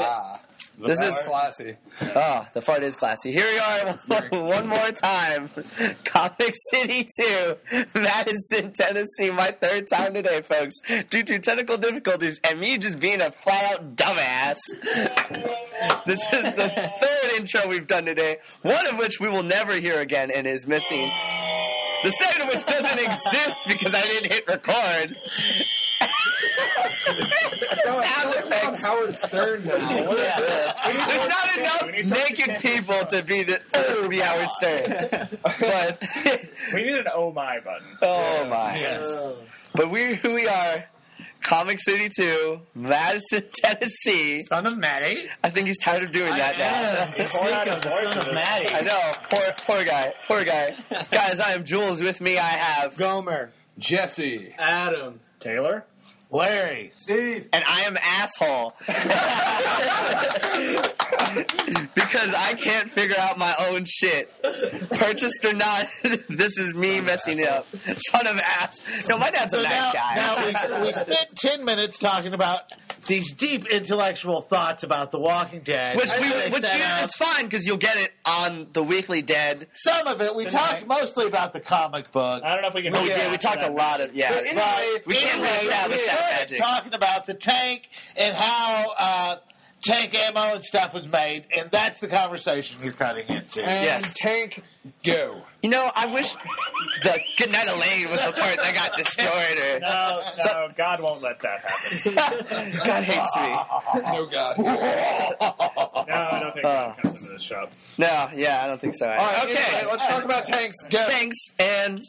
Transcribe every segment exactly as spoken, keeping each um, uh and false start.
Ah, This is classy. Oh, the fart is classy. Here we are one more time. Comic City two, Madison, Tennessee. My third time today, folks. Due to technical difficulties and me just being a flat-out dumbass. This is the third intro we've done today, one of which we will never hear again and is missing. The second of which doesn't exist because I didn't hit record. Sound effects. Howard Stern now. What is this? There's not enough naked people to be the to be Howard Stern. But we need an oh my button. oh my. Yes. But we who we are, Comic City two, Madison, Tennessee. Son of Maddie. I think he's tired of doing that now. He's sick of the son of Maddie. I know. Poor poor guy. Poor guy. Guys, I am Jules. With me I have Gomer. Jesse. Adam. Taylor. Larry. Steve. and I am asshole. Because I can't figure out my own shit. Purchased or not, this is me Son messing it asshole. up. Son of ass. No, my dad's a So nice now, guy. now we, we spent ten minutes talking about these deep intellectual thoughts about The Walking Dead. Which we, They which set you, out- it's fine because you'll get it on the Weekly Dead. some of it. We talked mostly about the comic book. I don't know if we can. We hold did. on We to talked a that. lot of yeah. But anyway, we can't anyway, reestablish we that started magic. talking about the tank and how uh, tank ammo and stuff was made, and that's the conversation you're cutting into. And Yes. Tank, go. You know, I wish the Goodnight Elaine was the part that got destroyed. Or No, no, So- God won't let that happen. God hates me. Oh, God. No, I don't think Uh. that comes into this shop. No, yeah, I don't think so. All right, okay, anyway, let's talk about Tanks, go. thanks. And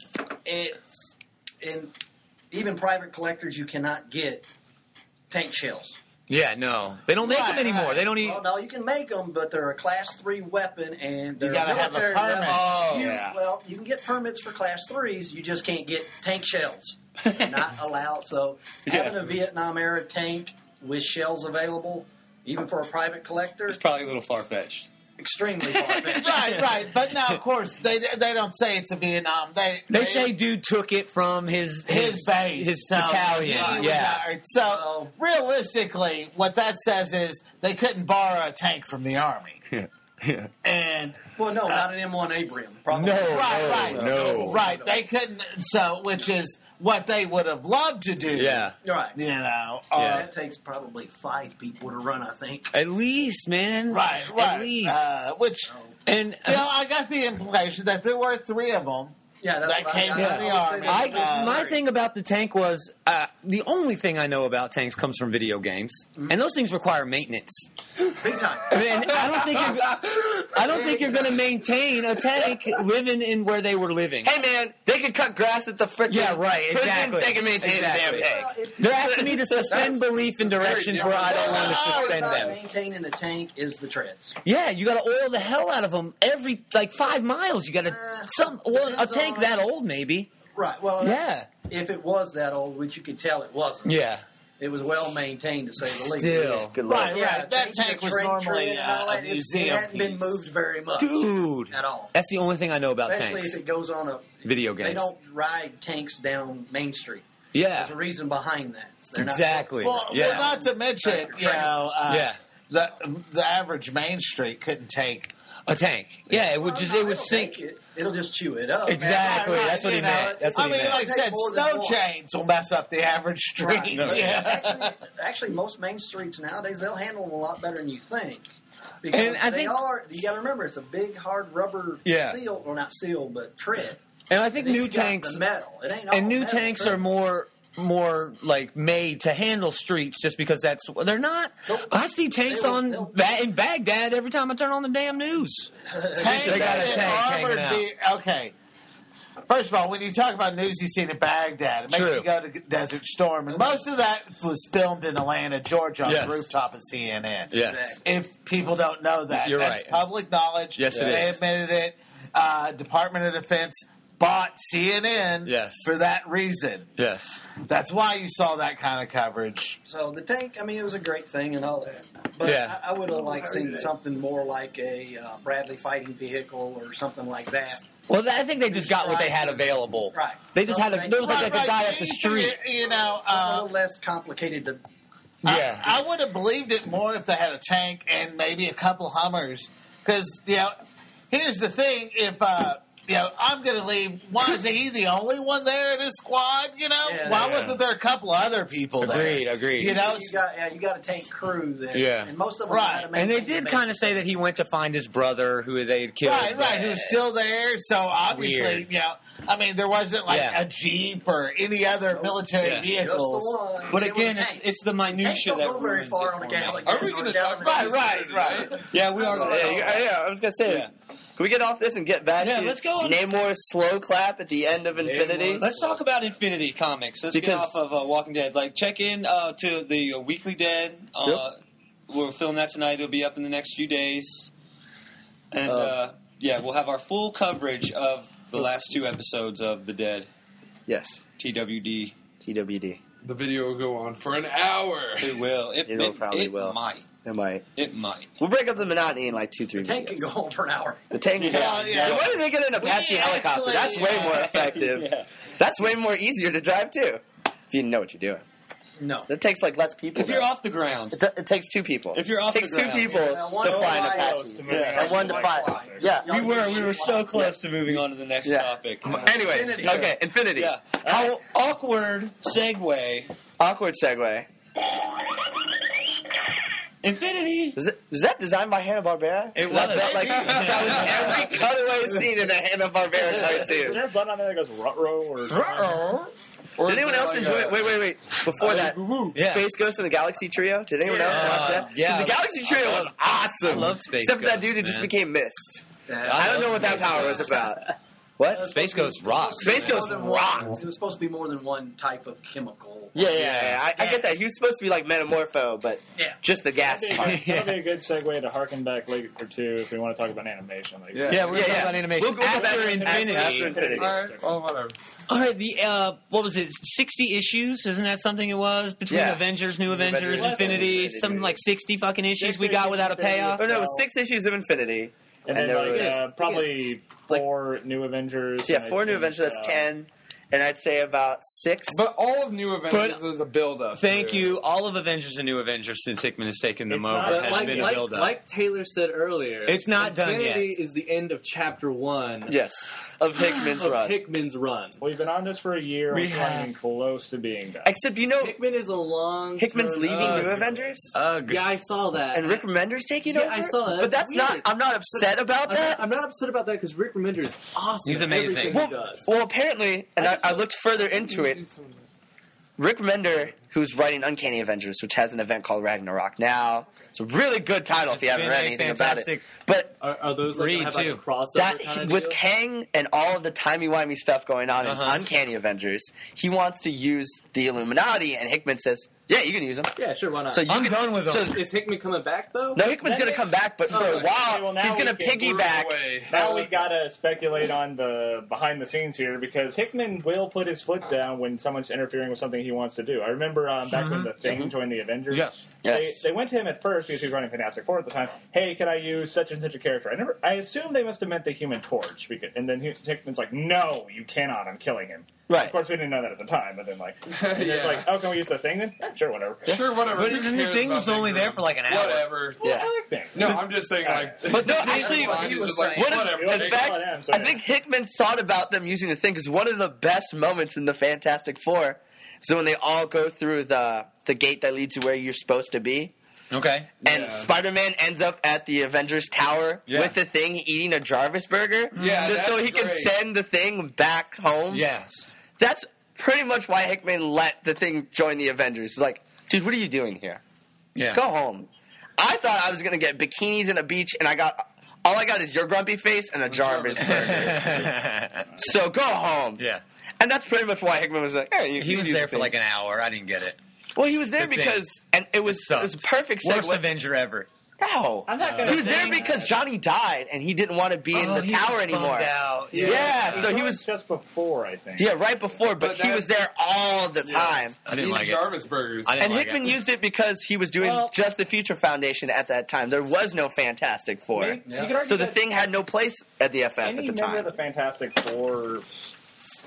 It's in even private collectors you cannot get tank shells. Yeah, no. They don't make Right, them anymore. right. They don't even... Well, no, you can make them, but they're a class three weapon, and they're You gotta have a military permit. weapon. Oh, You- yeah. Well, you can get permits for class threes. You just can't get tank shells. Not allowed. So having a Vietnam era tank with shells available, even for a private collector, It's probably a little far-fetched. extremely far fetched. Right, right. But now, of course, they they don't say it's a Vietnam. They They say dude took it from his... his base, His So, battalion, he was yeah. out- So Well- realistically, what that says is they couldn't borrow a tank from the army, Yeah. Yeah. and Well, no, not an M one Abraham. Probably. No. right, right, no. right. They couldn't. So, which is what they would have loved to do. Yeah. Right. you know. Yeah. or- That takes probably five people to run, I think. At least, man. Right, right. At least. Uh, which, and... you know, I got the implication that there were three of them. Yeah, that's That what came I, from I, the I always army. say I, that. Uh, my thing about the tank was uh, the only thing I know about tanks comes from video games, and those things require maintenance. Big time. And I don't think you're, I don't think you're going to maintain a tank living in where they were living. hey, man, they can cut grass at the freaking Yeah, right, prison. exactly. They can maintain Exactly. the damn tank. Well, if- They're asking me to suspend belief in directions where I don't want to suspend Not them. Maintaining the tank is the treads. Yeah, you got to oil the hell out of them every like five miles. You got to Uh, some well, a depends tank on- that old maybe. Right. Well, Yeah, if it was that old, which you could tell it wasn't. yeah. It was well maintained, to say the least. Still, Good lord. Right, Yeah, right. That changing tank the was train normally tread and uh, all a that, it- museum It hadn't been piece. moved very much. dude. At all. That's the only thing I know about Especially tanks. if it goes on a Video games. They don't ride tanks down Main Street. Yeah, There's a reason behind that. They're not- exactly. Well, yeah, well, not to mention, you know, uh, yeah. the the average Main Street couldn't take. A tank. Yeah, it would Well, just no, it would it'll sink. take It. It'll just chew it up. Exactly. Right, That's what he you know, meant. That's what I he mean, meant. like I said, More than snow one. chains will mess up the average street. Right. No. Yeah. Actually, actually, most main streets nowadays, they'll handle them a lot better than you think. Because And I they think- are, you got to remember, it's a big, hard rubber Yeah. seal, or not seal, but tread. And I think And then new you got tanks the metal. It ain't all and new metal tanks tread. are more more like made to handle streets just because that's they're not. Nope. I see tanks They will- on they'll- ba- in Baghdad every time I turn on the damn news. Tank They got a and tank hanging armored out. ve- Okay. First of all, when you talk about news you see in Baghdad, it makes True. you go to Desert Storm. And most of that was filmed in Atlanta, Georgia on Yes. the rooftop of C N N. Yes. If people don't know that, You're that's right. public knowledge. Yes, it they is. admitted it. Uh, Department of Defense bought C N N Yes. for that reason. Yes. That's why you saw that kind of coverage. So the tank, I mean, it was a great thing and all that. But Yeah. I, I would have liked seen something more like a uh, Bradley fighting vehicle or something like that. Well, I think they just got what they had available. Right. They just had a. There was like, Right, like a guy right. up the You- street. You, you know, a uh, little less complicated to Yeah. I, I would have believed it more if they had a tank and maybe a couple Hummers. Because, you know, here's the thing. If, uh, you know, I'm going to leave, why is he the only one there in his squad, you know? Yeah, why yeah. wasn't there a couple other people there? Agreed, agreed. You know, You got, yeah, you got to tank crews. And, Yeah. and most of them Right. had to And they maintain did the kind of basics. say that he went to find his brother who they had killed. Right, right. He was still there. So obviously, weird. you know, I mean, there wasn't like Yeah. a Jeep or any other military Yeah. Just the vehicles. one. But It was again, a it's, tank. it's the Tanks minutia don't that go very ruins far it on the for me. galaxy. Are we going to talk about Right, this right, Saturday right. night? Yeah, we are. Yeah, you- yeah, I was gonna say. Yeah. Can we get off this and get back Yeah, to let's go on. Namor's slow clap at the end of Infinity? Let's talk about Infinity Comics. Let's Because- get off of uh, Walking Dead. Like, check in uh, to the uh, Weekly Dead. Uh, We'll film that tonight. It'll be up in the next few days. And, Uh, uh, yeah, we'll have our full coverage of the last two episodes of The Dead. Yes, T W D. T W D. The video will go on for an hour. It will. It, It'll it, probably it will. might. It might. It might. We'll break up the monotony in like two, three Tank can videos. go on for an hour. The tank. Yeah, Yeah, yeah. Why did they get an Apache We helicopter? actually, That's way uh, more effective. Yeah. That's way more easier to drive too. If you know what you're doing. No. It takes like less people. If you're though. off the ground. It, t- it takes two people. If you're off it takes the two ground. people Yeah, to one fly an fly Apache. goes to moving Yeah. on And one to like five. fly. Yeah. Y'all We were get we were you so fly. close to moving on to the next Yeah. topic. Anyways, Infinity. okay, Infinity. Yeah. How awkward segue. Awkward segue. Infinity. Is, it, is that designed by Hanna-Barbera? It That was. felt like that was every cutaway scene in a Hanna-Barbera Is cartoon. there a button on there that goes Ruh-roh or something? Or Did anyone is it else like enjoy a- it? Wait, wait, wait. Before that, Yeah. Space Ghost and the Galaxy Trio. Did anyone else Yeah. watch that? Yeah. The Galaxy Trio was awesome. I love Space Except for that Ghost, dude who just man. became Mist. Yeah. I don't know what that Space power Ghost. was about. What? Space Ghost rocks. Space Ghost More than rocked. one- It was supposed to be more than one type of chemical. Yeah, yeah, yeah. I, I get that. He was supposed to be like Metamorpho, but Yeah. just the gas That'd be, part. a good, that'd be a good segue to harken back later two if we want to talk about animation. Like, Yeah. Yeah, we're Yeah, talking yeah. about animation We'll go after back to Infinity. After Infinity. All right. Well, whatever. All right, the uh, what was it? Sixty issues? Isn't that something it was between Yeah. Avengers, New New Avengers, Avengers, Infinity? Infinity. Something like sixty fucking issues Six we got issues without a Infinity. payoff. Oh no, it was six issues of Infinity. and, And then there like was- uh, probably four New Avengers. Yeah, and I four New think, Avengers. That's uh, ten, and I'd say about six. But all of New Avengers is a build-up. Thank too. you, all of Avengers and New Avengers since Hickman has taken them It's over not- has But like, been a like, build-up. like Taylor said earlier, It's not done Infinity yet. is the end of chapter one Yes, of Hickman's of run. Hickman's run. We've been on this for a year. We It's not have. even close to being done. Except you know, Hickman is a long. Hickman's leaving Uh, New Avengers, Ugh. Yeah, I saw that. and Rick Remender's taking Yeah, over. I saw that. But That's that's not. weird. I'm not upset about I'm, that. not, I'm not upset about that because Rick Remender is awesome. He's at amazing. everything well, he does. well, apparently, and I, I looked further into it. Rick Remender, who's writing Uncanny Avengers, which has an event called Ragnarok now. It's a really good title if you haven't been read a anything fantastic- about it. But Are, are those like, Read, gonna have like a too. crossover that kind of with deal? Kang and all of the timey-wimey stuff going on Uh-huh. in Uncanny Avengers, he wants to use the Illuminati, and Hickman says, "Yeah, you can use them." Yeah, sure, why not? So you I'm can, done with so, them. is Hickman coming back though? No, Hickman's going to come back, but for Oh, a okay. while, Well, now he's going to we can piggyback. Away. Now we gotta speculate on the behind the scenes here because Hickman will put his foot down when someone's interfering with something he wants to do. I remember um, back when the Thing joined the Avengers. Yes. Yes. They, they went to him at first because he was running Fantastic Four at the time. Hey, can I use such and such a character? I never. I assume they must have meant the Human Torch, because, and then Hickman's like, "No, you cannot. I'm killing him." Right. Of course, we didn't know that at the time, but then like, and it's Yeah. like, "Oh, can we use the Thing then?" Yeah, sure, whatever. Sure, whatever. But Who then the cares thing about was only Big there Room? for like an hour. Whatever. Well, Yeah. I like Thing. No, I'm just saying, like. But no, actually, he was like, What if- whatever. You want in to fact, call it him, so I yeah. think Hickman thought about them using the thing because one of the best moments in the Fantastic Four is when they all go through the the gate that leads to where you're supposed to be, Okay. and Yeah. Spider-Man ends up at the Avengers Tower Yeah. with the thing eating a Jarvis burger, Yeah, just so that's he can great. send the thing back home. Yes. That's pretty much why Hickman let the thing join the Avengers. He's like, dude, what are you doing here? Yeah. Go home. I thought I was gonna get bikinis and a beach, and I got all I got is your grumpy face and a Jarvis burger. So go home. Yeah. And that's pretty much why Hickman was like, hey, you, He you was use there the for thing. like an hour. I didn't get it. Well, he was there The thing. because, and it was, it Sucked. was a perfect Worst segue. Avenger ever. No. I'm not gonna. He was there say- because Johnny died, and he didn't want to be in Oh, the he tower was anymore. bummed out. Yeah, Yeah. so he joined was, just before, I think. yeah, right before, but, But he was that's- there all the time. I didn't Eat like it. Jarvis burgers. I didn't And like Hickman it. used it because he was doing Well- just the Future Foundation at that time. There was no Fantastic Four. Maybe- you could argue So the that thing had no place at the F F any at the member of time. the Fantastic Four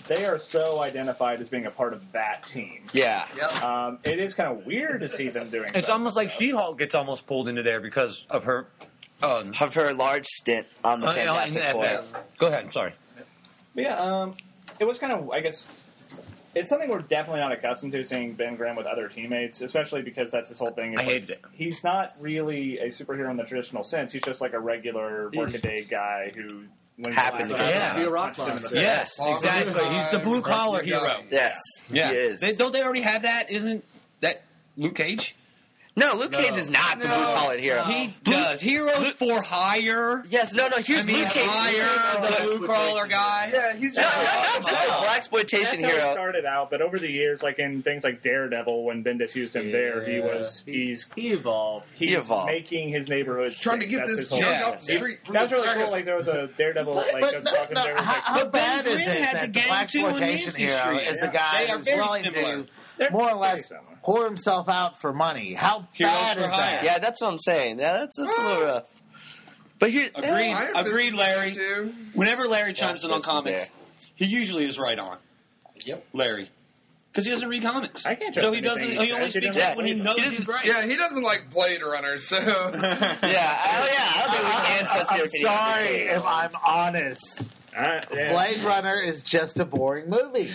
they are so identified as being a part of that team. Yeah. Yep. Um, it is kind of weird to see them doing. It's stuff almost like so. She-Hulk gets almost pulled into there because of her. Um, Of her large stint on the uh, in Fantastic the Four. F F. Go ahead. I'm sorry. But yeah, um, it was kind of, I guess, it's something we're definitely not accustomed to seeing Ben Grimm with other teammates, especially because that's his whole thing. Is I like, hated it. He's not really a superhero in the traditional sense. He's just like a regular workaday guy who wins Happened the to last get- round, Be a rock punches him in the climber. face. Yes, All the exactly. time, He's the blue collar Rusty Gunny. hero. Yes. Yeah. He is. They, don't they already have that? Isn't that Luke Cage? No, Luke No. Cage is not the No. blue-collar hero. He does. Heroes for hire. Yes, no, no, here's I mean, Luke Cage. hire the blue collar guy. Yeah, he's No, no, no, just a blaxploitation That's how it hero. started out, but over the years, like in things like Daredevil, when Bendis used him there, he was he's He evolved. he's He evolved. making his neighborhood trying to safe. get That's this his whole junk Yeah. off the street from That's his really cool. practice. Like there was a Daredevil like But just no, talking no, there. how, Like, how But Ben bad is Grimm it had that the the gang black too on exploitation Nancy hero Street. is the They guy are who's very willing similar. to They're more or pretty less similar. pour himself out for money? How Heroes bad for is hire. that? Yeah, that's what I'm saying. Yeah, that's, that's a little rough. But here, Agreed. Iron Fist Agreed, is Larry. there, too. Whenever Larry chimes in on Fist is comics, there. he usually is right on. Yep. Larry. Because he doesn't read comics. I can't trust so he anything doesn't. he He says. only He speaks doesn't up when he believe knows it. He he's doesn't- right. Yeah, he doesn't like Blade Runner, so yeah, oh yeah, I don't think we can trust I'm you. sorry if I'm honest. Uh, yeah. Blade Runner is just a boring movie.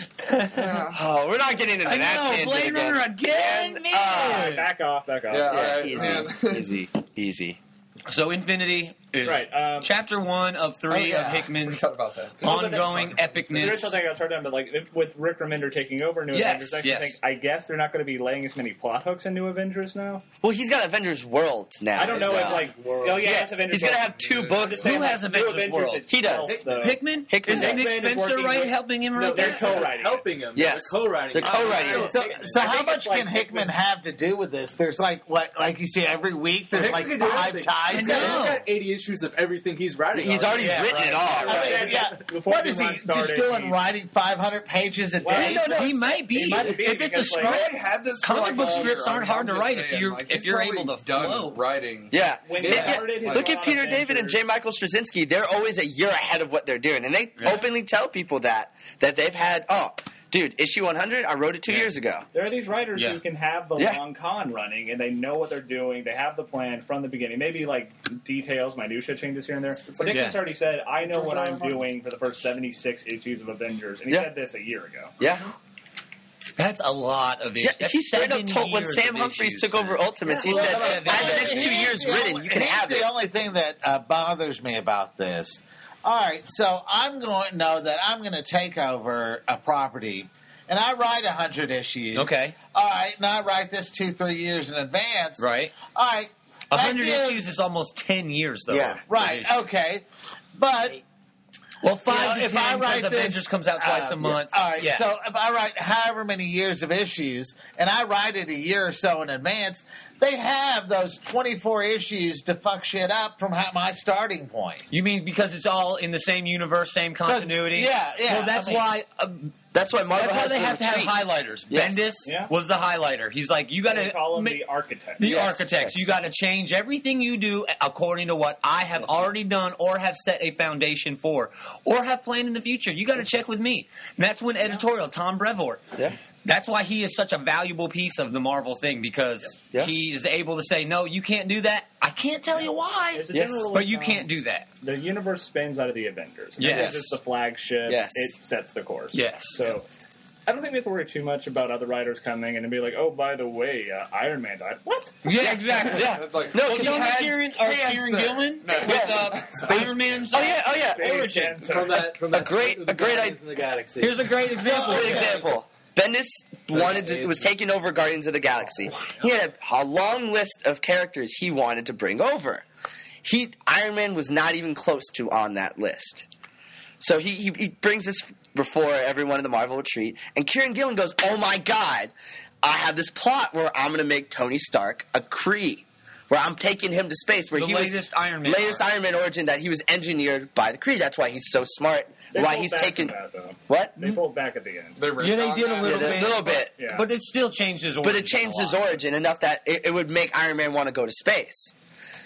Oh, we're not getting into I that know, tangent Blade again. Runner again, man. All right, back off, back off. Yeah, all Yeah, right, easy, man. easy, easy. So Infinity is Right. Um, chapter one of three Oh, yeah. of Hickman's Forgot about that. ongoing the epicness. original thing I was hard on, but like if, with Rick Remender taking over New Yes, Avengers, I yes. think I guess they're not going to be laying as many plot hooks in New Avengers now. Well, he's got Avengers World now. I don't know as if well. like oh yeah, Yeah, it's Avengers. he's gonna World. have two I'm I'm books. just saying, Who like, has New Avengers Avengers World? itself, He does. though. Hickman? Hickman Is does. Nick Hickman is Spencer working right with- helping him No, right they're there? co-writing. helping him. Yes. They're co-writing. They're co-writing it. So, so I how think much it's like can Hickman have to do with this? There's like what, like you see every week. There's Hickman like can do five everything. ties. He's in got, it. he's got eighty issues of everything he's writing. He's already Yeah, written it right. all. I Right? mean, yeah. Before What the is he run just started, doing? he- Writing five hundred pages a Well, day? no, no, He might be. He might be, if it's a because, like, script, I had this for comic like book a scripts year. aren't hard to I'm write just if you're saying, like, if he's you're probably able to done flow. writing. Yeah. When Look he at- started his Look run at on Peter David and Avengers- J. Michael Straczynski. They're always a year ahead of what they're doing, and they Yeah. openly tell people that that they've had. Oh, dude, issue one hundred. I wrote it two Yeah. years ago. There are these writers Yeah. who can have the Yeah. long con running, and they know what they're doing. They have the plan from the beginning. Maybe like details, minutia changes here and there. But like- Dickens Yeah. already said, "I know what I'm doing for the first seventy-six issues of Avengers," and he Yeah. said this a year ago. Yeah. That's a lot of Yeah, issues. That's he straight up seven told when years Sam of Humphries issues, took man. over Ultimates, he Well, said, yeah, "I have the next two Here's years the written. only- You can here's have the it." only thing that uh, bothers me about this. All right, so I'm going to know that I'm going to take over a property, and I write one hundred issues. Okay. All right, and I write this two, three years in advance. Right. All right. A that hundred gives- issues is almost ten years, though. Yeah. Right, okay. But Well, five You know, to if I ten write because this, Avengers comes out twice uh, a month. All right, Yeah. so if I write however many years of issues, and I write it a year or so in advance, they have those twenty-four issues to fuck shit up from ha- my starting point. You mean because it's all in the same universe, same continuity? yeah, yeah, Well, that's I mean- why. Uh, That's why Marvel that's why has they the have to have retreats. highlighters. Yes. Bendis Yeah. was the highlighter. He's like, you got They to call him the architect. The Yes, architects. yes. You got to change everything you do according to what I have already done or have set a foundation for or have planned in the future. You got to check with me. And that's when editorial, Tom Brevoort. Yeah. That's why he is such a valuable piece of the Marvel thing because Yeah. he is able to say, no, you can't do that. I can't tell you why, There's a Yes. general, but you um, can't do that. The universe spins out of the Avengers. Yes. Avengers is the flagship. Yes. It sets the course. Yes. So I don't think we have to worry too much about other writers coming in and be like, oh, by the way, uh, Iron Man died. What? Yeah, exactly. Yeah. It's like, No, Well, because John he had Kieran, or cancer. Kieran Gillen No. with uh, Iron Man's. Oh yeah, oh yeah. Space Origin. cancer. From that, from that great- of the a great Guardians idea. in the Galaxy. Here's a great example. Good example. Bendis wanted to was taking over Guardians of the Galaxy. He had a, a long list of characters he wanted to bring over. He Iron Man was not even close to on that list. So he, he, he brings this before everyone in the Marvel retreat, and Kieran Gillen goes, "Oh my God, I have this plot where I'm going to make Tony Stark a Kree, where I'm taking him to space, where The he latest was Iron Man latest arc. Iron Man origin that he was engineered by the Kree. That's why he's so smart. They why pulled he's back taken from that, though. what? They pulled back at the end. They Yeah, they did a Yeah, little a bit. little bit. Yeah. But it still changed his origin. But it changed a his lot. origin enough that it, it would make Iron Man want to go to space.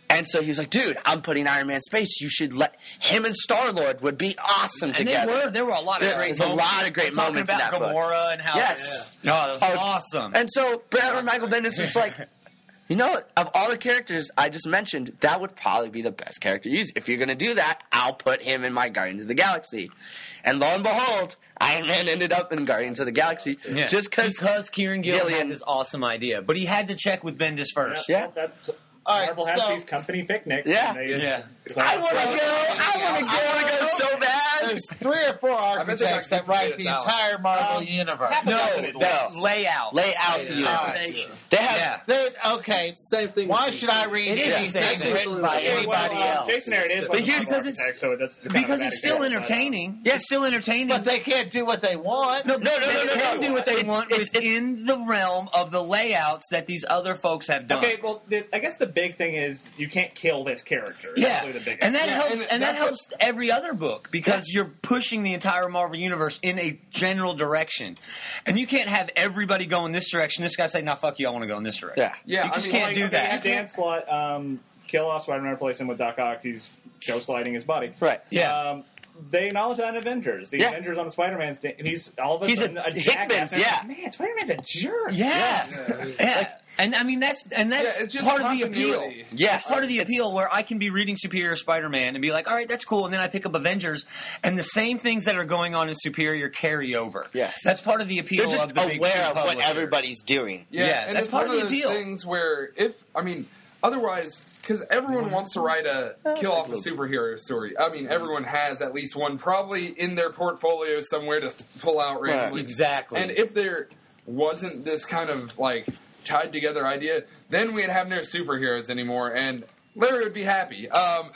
And so he was like, dude, I'm putting Iron Man in space. You should let him and Star-Lord would be awesome And together. they were. There were a lot of There great was a moments. lot of great Talking moments in about that book. Gamora and how. Yes. No, that was Oh, awesome. And so Brad Michael Bendis was like, you know what? Of all the characters I just mentioned, that would probably be the best character to use. If you're going to do that, I'll put him in my Guardians of the Galaxy. And lo and behold, Iron Man ended up in Guardians of the Galaxy. Yeah. Just cause because Kieran Gillen Gillian- had this awesome idea, but he had to check with Bendis first. Yeah. That's, All right, Marvel has so- these company picnics. Yeah. and they- Yeah. I want to go. I want to go. I want to go so bad. There's three or four architects that write the entire Marvel Um, universe. half of No, that's that's No. layout. Lay out the Yeah. universe. They have. Yeah. Then, okay, Same thing. why with should I read It is the same anything thing. written by Yeah, anybody well, uh, else? Jason Aaron is But one of the here's- Marvel architects, so that's kind of Because a it's bad still example, but, uh, entertaining. Yes. It's still entertaining. But they can't do what they want. no, no, no, they no, no, can no. do what they It's- want it's- within the realm of the layouts that these other folks have done. Okay, well, the, I guess the big thing is you can't kill this character. That's Yeah, really the biggest and that thing. helps, and and, that that's helps every other book because you're pushing the entire Marvel universe in a general direction, and you can't have everybody go in this direction. This guy say, "No, fuck you, I want to go in this direction." Yeah. Yeah, you I just mean, can't Like, do okay, that. have Dan Slott um, kill off Spider-Man, replace him with Doc Ock. He's Joe sliding his body. Right. Yeah. Um, they acknowledge that in Avengers. The Yeah. Avengers on the Spider-Man stand, he's all of a He's a sudden a, Hickman's, jackass. And I'm yeah. like, Man, Spider-Man's a jerk. Yeah, yeah. And I mean that's and that's Yeah, it's just part of the appeal. continuity. Yes. That's part of the appeal where I can be reading Superior Spider-Man and be like, all right, that's cool, and then I pick up Avengers, and the same things that are going on in Superior carry over. Yes. That's part of the appeal. They're just of the big aware two of what publishers. everybody's doing. Yeah, Yeah, and that's it's part one of the those appeal. things where if I mean, otherwise, because everyone wants to write a kill off a superhero story. I mean, everyone has at least one, probably in their portfolio somewhere to pull out randomly. Exactly. And if there wasn't this kind of like tied together idea, then we'd have no superheroes anymore, and Larry would be happy. Um,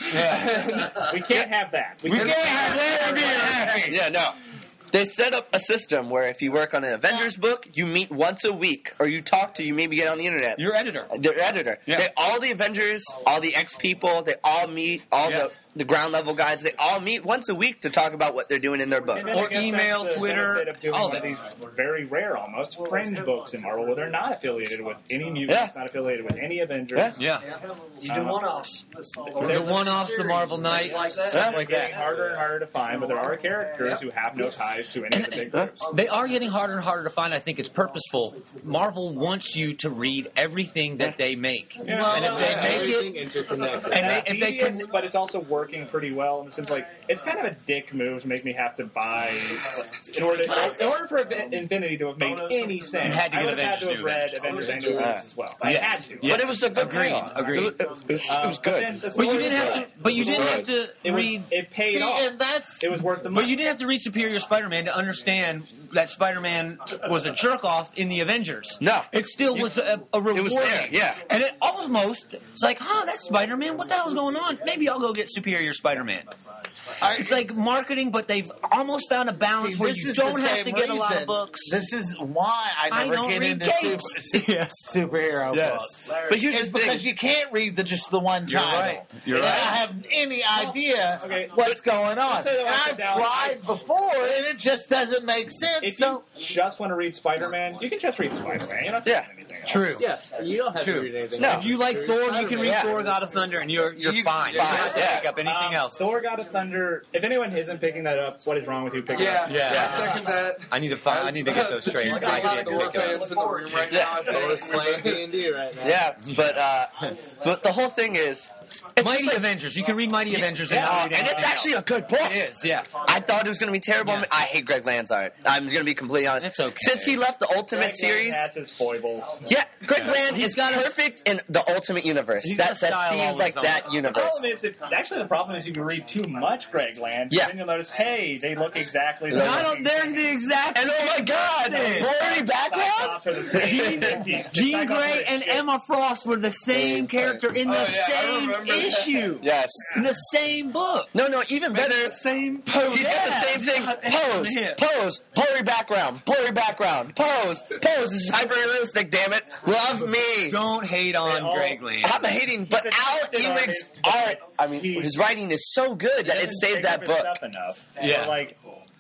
We can't have that. We, we can't can't have Larry being happy. Yeah, no. They set up a system where if you work on an Avengers book, you meet once a week, or you talk to, you maybe get on the internet. Your editor. Their editor. Yeah. They, all the Avengers, all the X people, they all meet, all Yeah. the, the ground level guys, they all meet once a week to talk about what they're doing in their book. And then Or I guess email, that's the Twitter, benefit of doing all one of that. these very rare, almost fringe books in Marvel, where they're not affiliated with any mutants, Yeah. not affiliated with any Avengers. Yeah. Yeah. You do Um, one-offs. The one-offs, the Marvel Knights, like that. stuff like Getting that. harder and harder to find, but there are characters who have no ties to any of the big groups. They are getting harder and harder to find. I think it's purposeful. Marvel wants you to read everything that they make, and if they yeah, make Everything it, interconnected. and they, It's if they tedious, can, but it's also working pretty well in the sense like it's kind of a dick move to make me have to buy in order to, in order for Infinity to have made any sense. You had to I get would have had Avengers to have do read Avengers. Avengers and New Yeah. as well. I Yes. had to. Yes. But it was a good Agreed, payoff. agreed. It was, it was, it was Um, but then good. the but you story didn't was have good. to. But you The didn't story- have to It was, read. it paid See, off. and that's It was worth the money. But you didn't have to read Superior Spider-Man to understand that Spider-Man was a jerk off in the Avengers. No. it still was a, a rewarding. was there, yeah. and it almost it's like, huh, that's Spider-Man. What the hell's going on? Maybe I'll go get Superior Spider-Man. It's like marketing, but they've almost found a balance See, where this you is don't the have same to get a lot of reason. books. This is why I I never don't get read into super, capes. Yes. superhero Yes. books. But here's It's the thing. because you can't read the, just the one You're title. right. You're and right. I have any idea okay, what's going on. say that And I I've sit down, tried before, and it just doesn't make sense. If So you just want to read Spider-Man, you can just read Spider-Man. You're not Yeah. reading anything else. True. Yeah, you don't have True. to read anything. No. else. If you like There's Thor, you can Spider-Man. read Yeah. Thor: God of Thunder, and you're you're You- fine. You fine, don't have to yeah. pick up anything Um, else. Thor: God of Thunder. If anyone isn't picking that up, what is wrong with you picking yeah, it up? Yeah. I second that. I need to find. I need to get those trades. You've got I a lot can't of Thor pick it up. fans in the room right Yeah. now. I Thor's think. playing D and D right now. Yeah, but uh, but the whole thing is, it's Mighty just like, Avengers. You can read Mighty Avengers and Yeah. not uh, read and anything it's actually else. a good book. It is, yeah. I thought it was going to be terrible. Yeah. I hate Greg Land's art. I'm going to be completely honest. It's okay. Since he left the Ultimate Greg Land series, has his foibles. yeah, Greg Land He's is got a- perfect in the Ultimate universe. He's That got a style that all seems his like own. that The universe. problem is, if, actually, the problem is you can read too much Greg Land. Yeah. Then you'll notice, hey, they look exactly No, like I don't. They're the exact. And oh my God, same blurry background. Cyclops are the same. The Jean Cyclops are Grey the and shit. Emma Frost were the same character in the Oh, yeah, I same remember that. issue. Yes. In the same book. No, no, even better. Same Pose. He's got Yeah. the same thing. Pose, Yeah. pose, blurry background, blurry background, pose, pose. This is hyper realistic. Damn it, love me. Don't hate on all- Greg Land. I'm hating, but He's a Al talented Ewing's artist, but art. I mean, he- his writing is so good that He it doesn't saved pick that up his book. Stuff enough. Yeah. But, like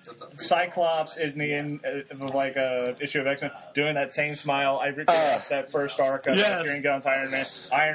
Cyclops in the in uh, of like a issue of X Men doing that same smile. I ripped Uh, up that first arc of yes. Kieran Gunn's Iron Man. Iron Man.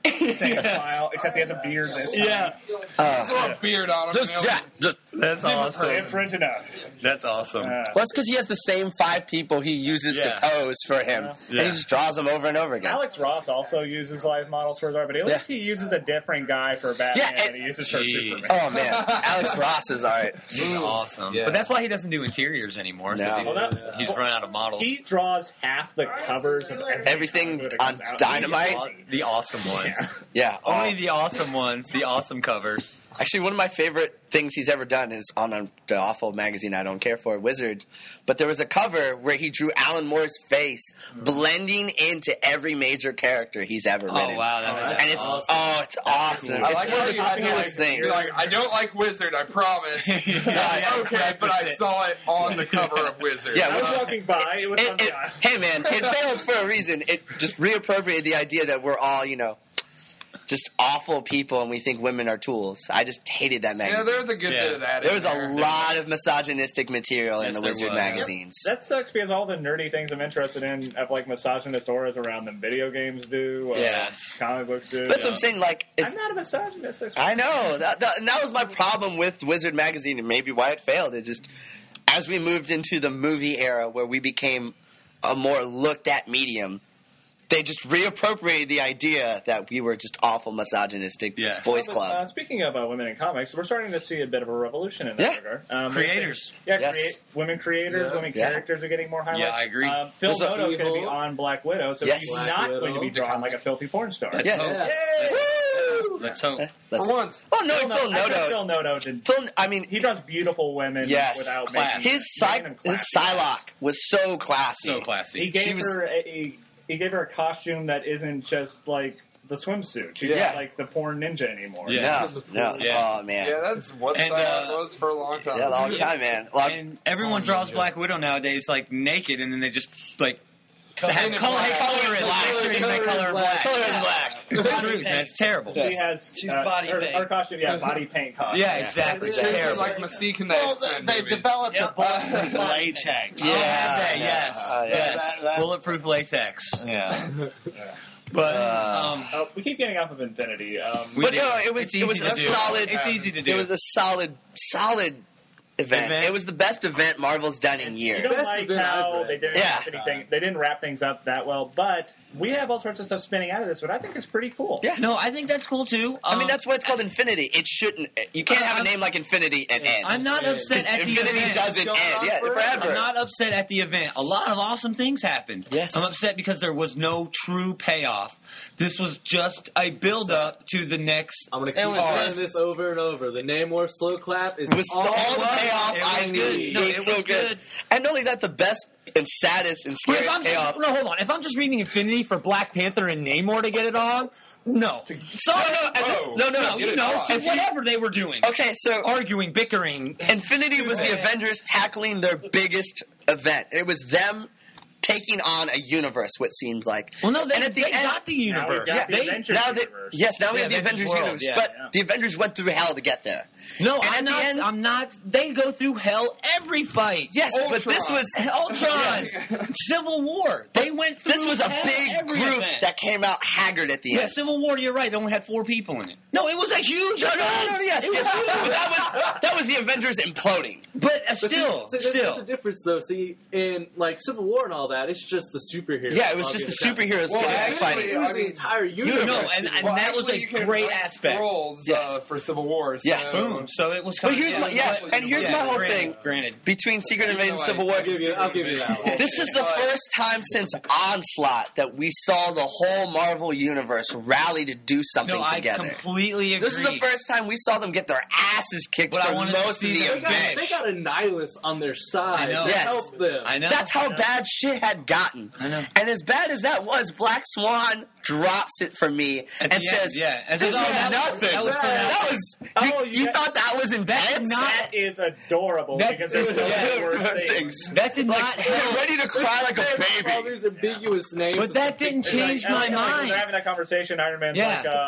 Same smile, except he has a beard this time. Yeah. Uh, Throw a beard on him. just, you know? yeah, just That's awesome. Different enough. That's awesome. Uh, Well, it's because he has the same five people he uses Yeah. to pose for him, Yeah. and he just draws them over and over again. Alex Ross also uses live models for his art, but at least Yeah. he uses a different guy for Batman Yeah, and- than he uses for Jeez. Superman. Oh man, Alex Ross is all right. He's awesome. Yeah. But that's why he doesn't do interiors anymore. 'Cause No. he- Well, that- he's run out of models. He draws half the covers of every Everything comic book that on comes out. Dynamite? The awesome ones. Yeah, Only oh. the awesome ones. The awesome covers. Actually, one of my favorite things he's ever done is on a, the awful magazine I don't care for, Wizard. But there was a cover where he drew Alan Moore's face blending into every major character he's ever Oh written. wow, that, that's And it's awesome. oh, it's awesome. I It's like one how of you the had to, coolest like, things. you're like, I don't like Wizard, I promise. You're like, okay, but I saw it on the cover of Wizard. Yeah, I was Uh, walking by. It was It- on the it- aisle. hey man, it failed for a reason. It just reappropriated the idea that we're all, you know, just awful people and we think women are tools. I just hated that Yeah, magazine. there was a good Yeah. bit of that. There in was a there. lot of misogynistic material in Yes, the there Wizard was. magazines. That sucks because all the nerdy things I'm interested in have like misogynist auras around them. Video games do. Uh, Yes. Comic books do. That's what I'm saying. Like, if, I'm not a misogynist. I swear. I know that, that, and that was my problem with Wizard magazine, and maybe why it failed. It just as we moved into the movie era, where we became a more looked at medium, they just reappropriated the idea that we were just awful misogynistic Yes. boys But, club. Uh, speaking of uh, women in comics, we're starting to see a bit of a revolution in that Yeah. regard. Um, Creators. Yeah, Yes. create, women creators, Yeah. women Yeah. characters are getting more highlights. Yeah, I agree. Um, Phil There's a- Noto is going to be She-Hulk. on Black Widow, so Yes. he's Black not Widow. going to be drawn like a filthy porn star. Let's Yes. hope. Woo! Let's hope. Let's- For once. Oh no, Phil, Phil No- I think Noto. Phil Noto did. Phil, I mean, He draws beautiful women Yes. without Class. making his Psy- random his class. Psylocke was so classy. So classy. He gave She was- her a, a he gave her a costume that isn't just like the swimsuit. She's Yeah. not like the porn ninja anymore. Yeah. No, no. Yeah. Oh man, Yeah, that's what And, Psylocke uh, was for a long time. yeah, long time, man. Long, And everyone Oh, draws yeah. Black Widow nowadays like naked, and then they just like have in color, black. color it black. Color- They color make it color it black. black. color in black. It's the truth, man. It's terrible. She Yes. has She's uh, body her, paint. her costume, yeah, body paint costume. Yeah, exactly. It's Seriously, terrible. like Mystique in the Well, X-Men they, they movies. developed Yep. a bulletproof Uh, latex. Oh, I have that, Yeah. yes, Uh, yeah. yes. That- that- Bulletproof latex. Yeah. But Uh, um, Uh, we keep getting off of Infinity. Um, we But did- no, it was it's it was easy a to do. solid. It's easy to do. It was a solid, solid event. Event? It was the best event Marvel's done in you years. don't Best like event how I've read. they didn't Yeah. wrap anything. They didn't wrap things up that well, but we have all sorts of stuff spinning out of this, what I think is pretty cool. Yeah. No, I think that's cool too. I mean, Um, that's why it's called Infinity. It shouldn't. You can't have a I'm- name like Infinity and end. I'm not upset at the Infinity event. doesn't Going end. on Yeah, forever. forever. I'm not upset at the event. A lot of awesome things happened. Yes. I'm upset because there was no true payoff. This was just a build up to the next. I'm gonna keep It was saying just- this over and over. The Namor slow clap is It was all, the, all the was. payoff It was I good. need. No, it it was so was good. good. And not only that, the best and saddest and But if scariest I'm just, payoff. no, hold on. If I'm just reading Infinity for Black Panther and Namor to get it on, no. Sorry. No, no, and this- Oh. no, no, No, no. you it know, on. to whatever they were doing. Okay, so Arguing, bickering. Infinity was the Avengers tackling their biggest event. It was them taking on a universe, what seemed like. Well, no, they, and at the they end, got the Now we've universe. got the They- Avengers now they, universe. yes, now we The have the Avengers Avengers world, universe, yeah. but Yeah. the Avengers went through hell to get there. No, And I'm at the not. end- I'm not. They go through hell every fight. Yes, but this Ultron. was Ultron, Civil War. They went through. this was a hell big every group event. that came out haggard at the Yeah, end. Civil War. You're right. It only had four people in it. No, it was a huge No, event. no, no, yes, It was yes. huge. But that was that was the Avengers imploding. But uh, But see, still, see, there's, still. there's a difference though. See, in like Civil War and all that, it's just the superheroes. Yeah, it was just the obviously. superheroes Well, getting actually, fighting. It was I the mean, entire you universe. know, and- and Well, that was actually, a you can great write aspect. Scrolls, Yes. uh, for Civil War. So, Yes. Boom. So it was. But Kind here's of, my yeah, and here's Yeah, my whole granted, thing Granted. between Secret Invasion and like- Civil War. I'll give you, I'll give you that one. This is the But- first time since Onslaught that we saw the whole Marvel universe rally to do something No, I together. completely agree. This is the first time we saw them get their asses kicked But I for wanted to most of see the them They got, event. they got a nihilist on their side I know. to Yes. help them. I know. That's how bad shit had gotten. I know. And as bad as that was, Black Swan drops it for me At and the says, end, yeah. And "This is says, oh, that was- nothing." that was for That nothing. was you, Oh, you you got- thought that was intense. That is adorable That- because there's so yeah. many worse things. things. That did not You're help. ready to cry like a All baby. these ambiguous names. But that didn't It's change like, my like, when mind. they're having that conversation, Iron Man's Yeah. like, um,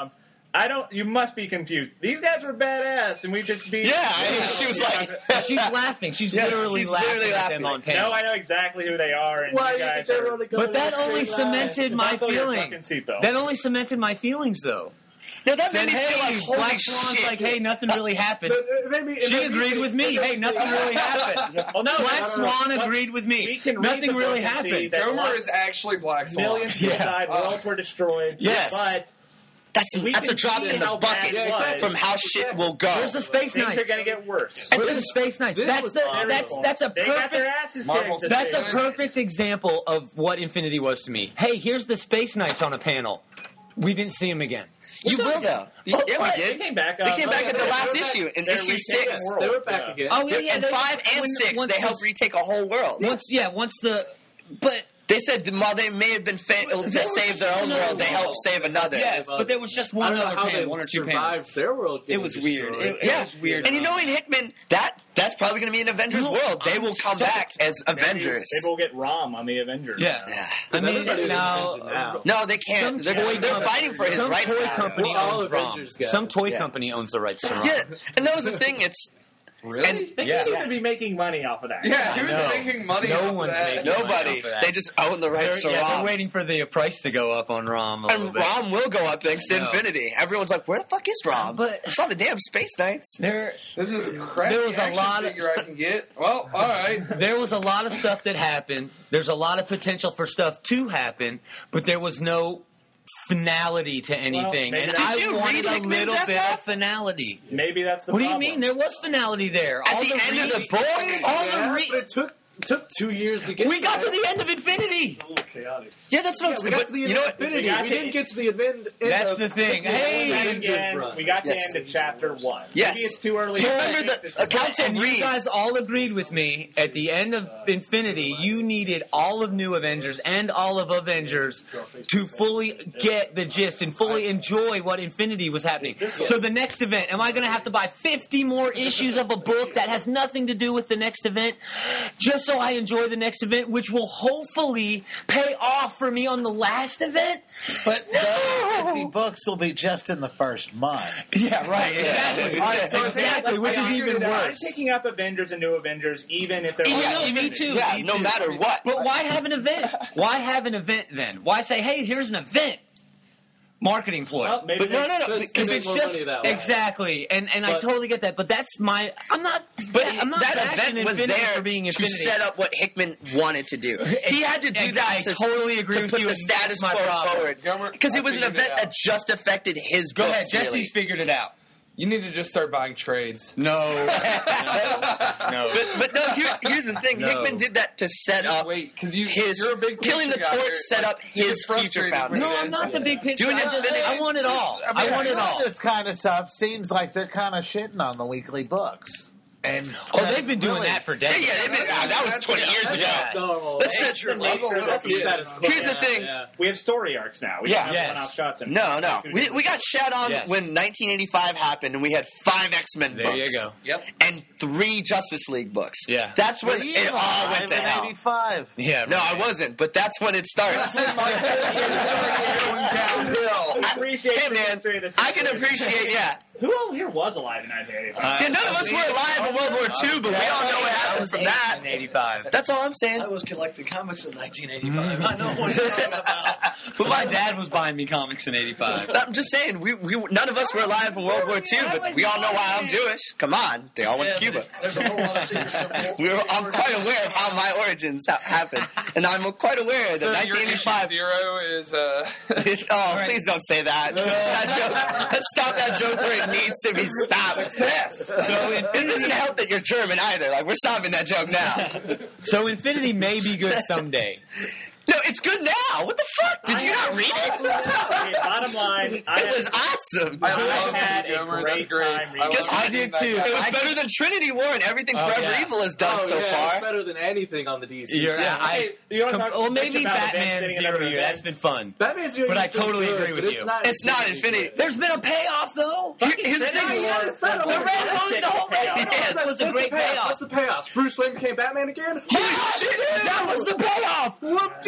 I don't. You must be confused. These guys were badass, and we just beat. Yeah, I mean, she was like, She's laughing. She's Yes, literally she's laughing literally at them laughing. on panel. No, I know exactly who they are, and Why you do you think guys they are. were only going But that in a only straight line? cemented my Buckle your feeling. fucking seatbelt. That only cemented my feelings, though. no, that Said, made me feel hey, like, holy Black Swan's shit. like, hey, nothing really happened. But, uh, maybe, She maybe agreed you with think- me. Hey, nothing really happened. Oh no, Black no, no, no, Swan no. agreed with We me. can read Nothing the book really and see happened. that Gomer lots- is actually Black Swan. Millions of people Yeah. died. Uh, Worlds were destroyed. Yes. but That's, we that's a can drop see in the how bad bucket it was. from how shit will go. Where's the Space things Knights? are going to get worse. Where's the Space Knights? This That's was the awesome. that's that's a They got perfect. their asses Marvel kicked. That's a Space perfect example of what Infinity was to me. Hey, here's the Space Knights on a panel. We didn't see them again. You will, though. Yeah, we They did. came back. They uh, came back yeah, in the they- last they're back- issue, in they're issue retaking six. worlds, They were back yeah. again. Oh yeah, yeah. and they- five and when- six, once they helped this- retake a whole world. Once, yeah, once the, but They said while they may have been failed to There was save their just own another world, they helped world. save another. yes, but there was just I one don't know other how panel, they one or two survived panels. their world. It getting was weird. destroyed. It- Yeah, was weird. and you know in Hickman, that that's probably going to be an Avengers No, world. They I'm will come stoked. back as Maybe- Avengers. Maybe we'll get Rom on the Avengers. Yeah, Yeah. I mean Everybody is now, Avengers now. No, they some can't. They're, toy they're company- fighting for his some rights. toy now. company We're all owns Rom. Avengers guys. Some toy Yeah. company owns the rights to Rom. Yeah, and that was the thing. It's Really? And- They Yeah. can't even be making money off of that. yeah, I who's know. making money No off one's of that? making money. nobody. for that. They just own the rights They're, to yeah, Rom. they're waiting for the price to go up on Rom a little And bit. Rom will go up thanks to I know. Infinity. Everyone's like, "Where the fuck is Rom?" But- I saw the damn Space Knights. There, This is crappy There was a action lot of- figure I can get. Well, all right. there was a lot of stuff that happened. There's a lot of potential for stuff to happen, but there was no finality to anything. maybe and that's- I Did you wanted read a Hickman's little F bit F? of finality. Maybe that's the What do you problem. mean? There was finality there. At All the end of the re- book? all Yeah, the re- but it took took two years to get. we got to that. the end of Infinity. A little chaotic. Yeah, that's what Yeah, I'm we saying. got But to the end you know of what? Infinity. We got We to- didn't get to the end. end That's of the thing. the Hey, And Avengers again, run. we got to Yes. the end of chapter one. Yes. Maybe it's too early. Do you to remember think the this is accounts And of you Reed? guys all agreed with me at the end of Infinity, you needed all of New Avengers and all of Avengers to fully get the gist and fully enjoy what Infinity was happening. So the next event, am I going to have to buy fifty more issues of a book that has nothing to do with the next event just so I enjoy the next event, which will hopefully pay off for me on the last event? But those fifty books will be just in the first month. Yeah, right. Exactly. All right, so I think Exactly, I which is figured even it out. I'm worse. picking up Avengers and New Avengers, even if they're Yeah, all me Infinity. too. Yeah, me no too. matter what. But why have an event? Why have an event then? Why say, hey, here's an event? Marketing ploy. Well, maybe But no, they- no, no. Just Because to make it's more just money that way. exactly, and and I But- totally get that. But that's my. I'm not. But I'm not that bashing event was Infinity there for being to Infinity. set up what Hickman wanted to do. He had to do I- that I to, totally agree to with put you, the and status that's my quo problem. forward. Gomer, Because I it was an figured it event out. that just affected his Go books. ahead, Jesse's really. figured it out. You need to just start buying trades. No, no. But, but no, here, here's the thing. No. Hickman did that to set Just up wait, because you, his you're a big killing the picture guy. torch You're, set like, up you get his future frustrated founders. with No, it. I'm not the big picture. Doing I, it just, Infinity- I want it all. I mean, I want it yeah, all. This kind of stuff seems like they're kind of shitting on the weekly books. And Oh, they've been doing really- that for Yeah, decades. yeah, they've been- ah, that was twenty years ago. Yeah. No, That's That's the, your nature. that's the status quo. here's the thing. Yeah. We have story arcs now. We Yeah. don't have Yes. one-off shots. And No, no. We, we got shat on Yes. when nineteen eighty-five happened and we had five X-Men There books. you go. Yep. And three Justice League books. Yeah. That's when Were you it all went alive to in hell. eighty-five? Yeah. No, I right. wasn't, but that's when it starts. My going downhill. I appreciate Hey, the man, history of this. I can appreciate, yeah. Who all here was alive in nineteen eighty-five? Uh, Yeah, none of us were alive in World War Two, but we all know what happened from that. In eighty-five. That's all I'm saying. I was collecting comics in nineteen eighty-five. I know what you're talking about. But my dad was buying me comics in eighty-five. I'm just saying, we, we none of us were alive in World War Two, but we all know why I'm Jewish. Come on, they all went to Yeah, Cuba. but There's a whole lot of secret symbol. We were, I'm quite aware of how my origins ha- happened, and I'm quite aware that So your nineteen issue eighty-five. zero is uh, Oh, please don't say that. That joke. Let's stop that joke where it needs to be stopped. So it doesn't help that you're German either. Like we're stopping that joke now. So Infinity may be good someday. No, it's good now. What the fuck? Did you not read it? Okay, bottom line, I It was have, awesome. I I love had you, a Gomer. great That's great. time reading love it. I reading did that too. guy. It was I- better than Trinity War and everything Oh, Forever yeah. Evil has done Oh, so yeah, far. It's better than anything on the D C. You're, yeah. I, Hey, you wanna com- talk well, bitch maybe about Batman events sitting in Zero every Year. That's event? been fun. Batman Zero But Year I is still totally good, agree with but you. It's not It's not Infinity. There's been a payoff though. Here- Here's the Infinity thing. War- It's not a The Red Red Let's Hood, take the a whole payoff. payoff. That was a What's great the payoff? payoff. What's the payoff? Bruce Wayne became Batman again? Holy shit! That was the payoff. Whoop-dee!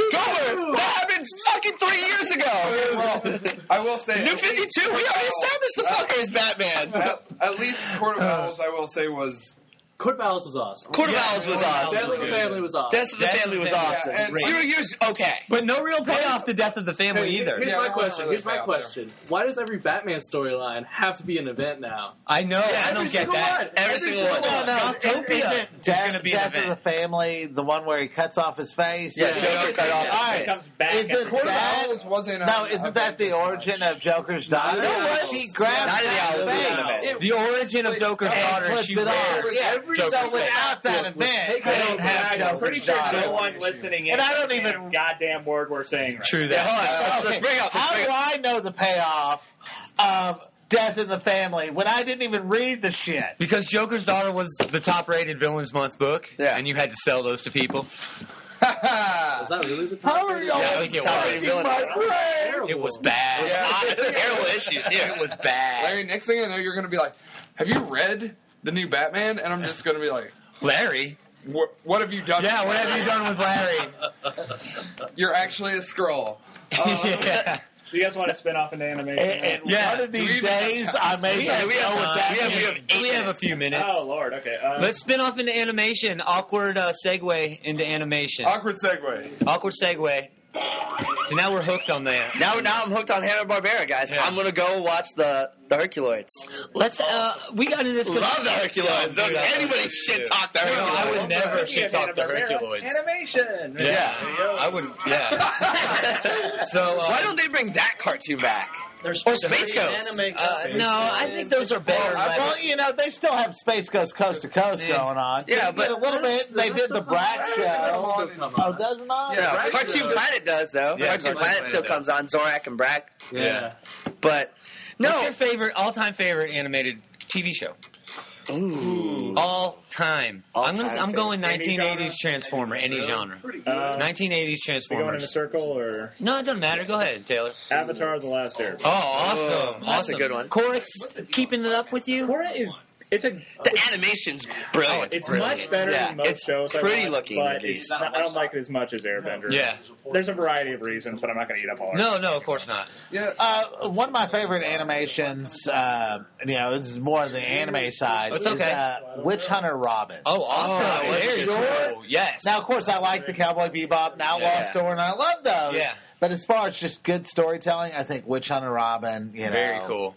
Gomer, that happened fucking three years ago. Well, I will say, New at fifty-two. least- We already established the fucker is Batman. At, at least Court of Owls, I will say, was Court of Owls was awesome. Court of Owls was awesome. Death of the Family was awesome. Death of the Death Family of was the Family, awesome. yeah, and- Zero years, okay. But no real payoff to Death of the Family Hey, either. Here's Yeah, my I don't question. really Here's my pay off there. question. Why does every Batman storyline have to be an event now? I know. I Every don't get single that. one. Every Every single one. single No, no, Gothopia isn't is Death, gonna be an Death of event. the Family, the one where he cuts off his face? Yeah, Joker cut off It his face. comes back. Isn't at Court of that- Owls wasn't. No, an isn't that the event as origin much. of Joker's daughter? Night of the Owls. She grabs Night of the that Owls was face an event. The origin of Joker's and daughter, puts she it on. wears Yeah. Joker's So face. without that event, Take they it don't out. have I'm pretty Joker's sure daughter. no one listening in And I don't understands even- a goddamn word we're saying right True Yeah, that. hold on. Let's, let's Okay, bring up. Let's How bring do up. I know the payoff of Death in the Family when I didn't even read the shit? Because Joker's daughter was the top-rated Villains Month book, Yeah. and you had to sell those to people. Is that really the top? How are you Yeah, I think it Top-rated was. villain. my brain? It was bad. Yeah. It's a terrible issue, too. It was bad. Larry, next thing I know, you're going to be like, "Have you read the new Batman?" And I'm just going to be like, Larry? "What? What have you done? Yeah, what have you done with Larry? You're actually a Skrull." Uh, yeah. Do you guys want to spin off into animation? And, and Yeah. one of Do we these even have days, time? I may We just have, we go have with time. that. We have, we have, eight we have a minutes. few minutes. oh Lord, okay. Uh, Let's spin off into animation. Awkward uh, segue into animation. Awkward segue. Awkward segue. So now we're hooked on that. Now, now I'm hooked on Hanna-Barbera, guys. Yeah. I'm gonna go watch the the Herculoids. Let's. Uh, we got into this. 'cause- Love the Herculoids. Don't Dude, I anybody love shit it, too. talk the No, Herculoids. I would never Speaking shit of talk the Hanna-Barbera, Herculoids. Animation. Yeah, I would. Yeah. so uh, Why don't they bring that cartoon back? There's Or Space Ghost. anime Uh, companies. no, I think those are better. Well, well, you know, they still have Space Ghost Coast to Coast Yeah. going on. So Yeah, you but- get a little bit. They did the Brat Does show. still come Oh, on. does it not? Yeah. No, Right. Cartoon Yeah. Planet does though. Yeah, Cartoon Cartoon Planet Planet still does. comes on. Zorak and Brack. Yeah. But What's no, your favorite, all-time favorite animated T V show? Ooh. All time. All I'm gonna, time I'm going favorite. Any nineteen eighties genre? Transformer, any genre. Uh, nineteen eighties we going in a Transformers. circle or No, it doesn't matter. Go ahead, Taylor. Avatar: The Last Airbender? Oh, awesome! that's a awesome. good one. Corix keeping it up with you? Korra is it's a the animation's brilliant. it's brilliant. much better Yeah, than most it's shows. I pretty watch, looking, but at least. it's not, I don't like it as much as Airbender. Yeah. There's a variety of reasons, but I'm not going to eat up all. No, no, of course not. Yeah. Uh, one of my favorite animations, uh, you know, this is more the anime side. It's is, okay. uh, Witch Hunter Robin. Oh, awesome! Oh, Very sure? cool. Yes. Now, of course, I like the Cowboy Bebop and Outlaw Yeah. Store, and I love those. Yeah. But as far as just good storytelling, I think Witch Hunter Robin, you know. very cool.